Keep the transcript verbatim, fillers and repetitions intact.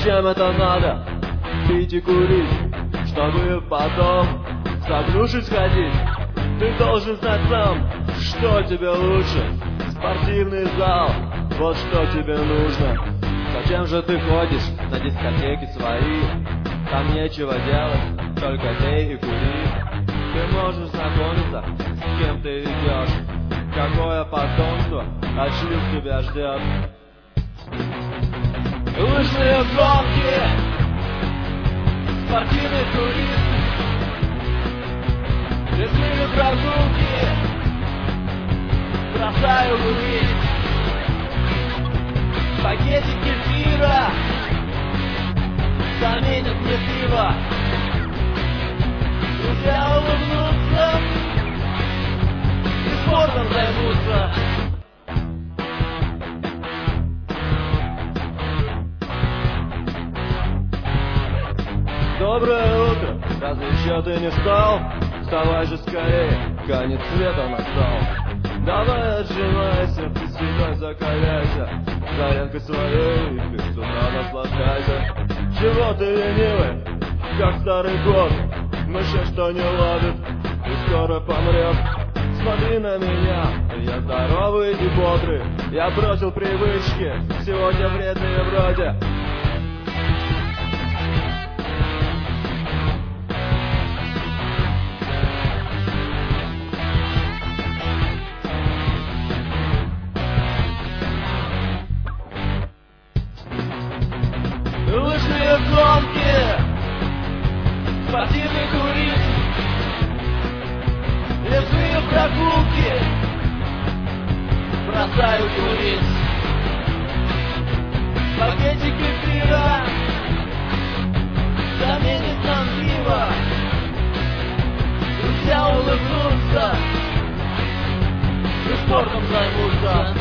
Зачем это надо? Пить и курить, чтобы потом согнувшись ходить. Ты должен знать сам, что тебе лучше. Спортивный зал, вот что тебе нужно. Зачем же ты ходишь на дискотеки свои? Там нечего делать, только пей и кури. Ты можешь знакомиться, с кем ты идешь. Какое потомство от шлюх тебя ждет. Лыжные гонки, спортивный туризм, лесные прогулки, бросаю курить. Пакетик кефира заменят мне пиво. Друзья улыбнутся и спортом займутся. Доброе утро, разве еще ты не встал? Вставай же скорее, конец света настал. Давай отжимайся, ты спиной закаляйся, зарядкой своей ты с утра наслаждайся. Чего ты ленивый, как старый год, мыши что не ловит и скоро помрет. Смотри на меня, я здоровый и бодрый, я бросил привычки, сегодня вредные вроде. Лыжные гонки, спортивный туризм, лесные прогулки, бросаю курить. Пакетик эфира заменит нам пиво. Друзья улыбнутся и спортом займутся.